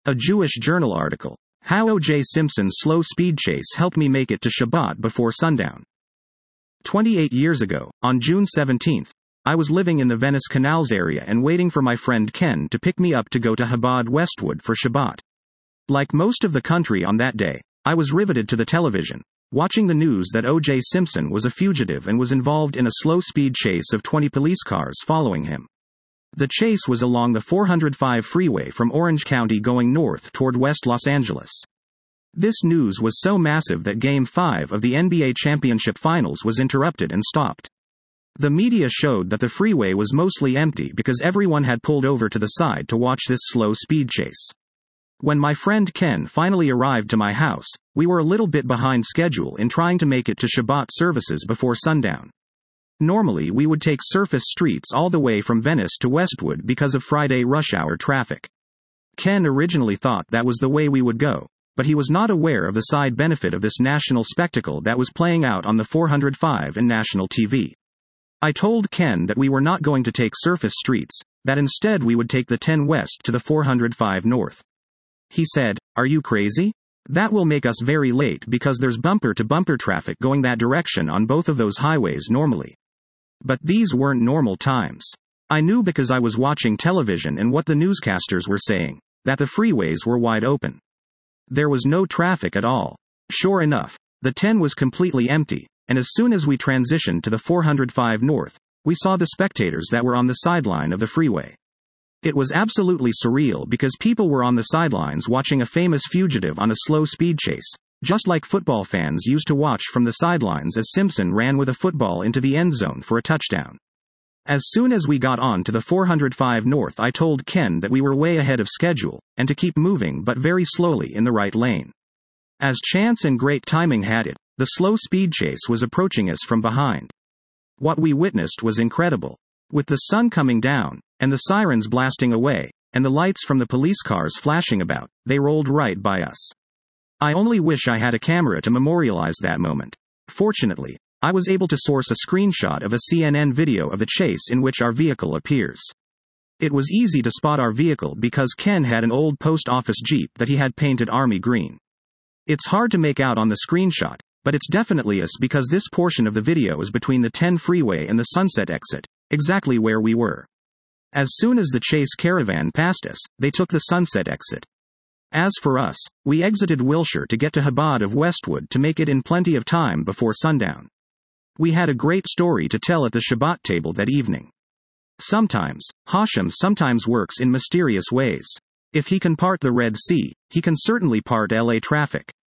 A Jewish Journal article. How O.J. Simpson's slow speed chase helped me make it to Shabbat before sundown. 28 years ago, on June 17th, I was living in the Venice Canals area and waiting for my friend Ken to pick me up to go to Chabad Westwood for Shabbat. Like most of the country on that day, I was riveted to the television, watching the news that O.J. Simpson was a fugitive and was involved in a slow-speed chase of 20 police cars following him. The chase was along the 405 freeway from Orange County going north toward West Los Angeles. This news was so massive that Game 5 of the NBA Championship Finals was interrupted and stopped. The media showed that the freeway was mostly empty because everyone had pulled over to the side to watch this slow-speed chase. When my friend Ken finally arrived to my house, we were a little bit behind schedule in trying to make it to Shabbat services before sundown. Normally we would take surface streets all the way from Venice to Westwood because of Friday rush hour traffic. Ken originally thought that was the way we would go, but he was not aware of the side benefit of this national spectacle that was playing out on the 405 and national TV. I told Ken that we were not going to take surface streets, that instead we would take the 10 west to the 405 north. He said, "Are you crazy? That will make us very late because there's bumper-to-bumper traffic going that direction on both of those highways normally." But these weren't normal times. I knew because I was watching television and what the newscasters were saying, that the freeways were wide open. There was no traffic at all. Sure enough, the 10 was completely empty, and as soon as we transitioned to the 405 north, we saw the spectators that were on the sideline of the freeway. It was absolutely surreal because people were on the sidelines watching a famous fugitive on a slow speed chase, just like football fans used to watch from the sidelines as Simpson ran with a football into the end zone for a touchdown. As soon as we got on to the 405 north, I told Ken that we were way ahead of schedule, and to keep moving but very slowly in the right lane. As chance and great timing had it, the slow speed chase was approaching us from behind. What we witnessed was incredible. With the sun coming down, and the sirens blasting away, and the lights from the police cars flashing about, they rolled right by us. I only wish I had a camera to memorialize that moment. Fortunately, I was able to source a screenshot of a CNN video of the chase in which our vehicle appears. It was easy to spot our vehicle because Ken had an old post office Jeep that he had painted army green. It's hard to make out on the screenshot, but it's definitely us because this portion of the video is between the 10 freeway and the Sunset exit, exactly where we were. As soon as the chase caravan passed us, they took the Sunset exit. As for us, we exited Wilshire to get to Chabad of Westwood to make it in plenty of time before sundown. We had a great story to tell at the Shabbat table that evening. Sometimes, Hashem sometimes works in mysterious ways. If he can part the Red Sea, he can certainly part LA traffic.